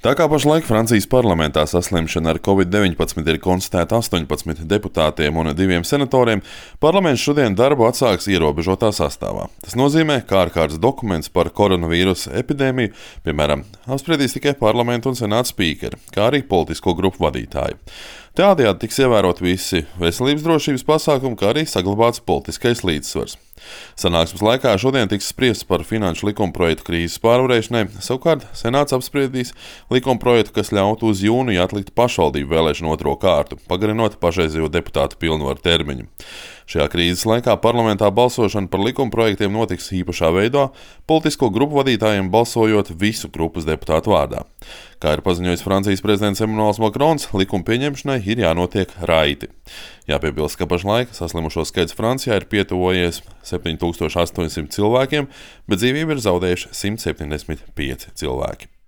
Tā kā pašlaik Francijas parlamentā saslimšana ar Covid-19 ir konstatēta 18 deputātiem un 2 senatoriem, parlaments šodien darbu atsāks ierobežotā sastāvā. Tas nozīmē, ka ārkārtas dokuments par koronavīrusa epidēmiju, piemēram, apspriedīs tikai parlamentu un senāta spīkeri, kā arī politisko grupu vadītāji. Tādējādi tiks ievērot visi veselības drošības pasākumi, kā arī saglabāts politiskais līdzsvars. Sanāksmes laikā šodien tiks spriests par finanšu likumprojektu krīzes pārvarēšanai, savukārt senāts apspriedīs likumprojektu, kas ļautu uz jūniju atlikt pašvaldību vēlēšanu otro kārtu, pagarinot pašreizējo deputātu pilnvaru termiņu. Šajā krīzes laikā parlamentā balsošana par likumprojektiem notiks īpašā veidā, politisko grupu vadītājiem balsojot visu grupas deputātu vārdā. Kā ir paziņojis Francijas prezidents Emmanuels Macrons, likuma pieņemšanai ir jānotiek raiti. Jāpiebilst, ka pašlaik saslimušo skaits Francijā ir pietuvojies 7800 cilvēkiem, bet dzīvību ir zaudējuši 175 cilvēki.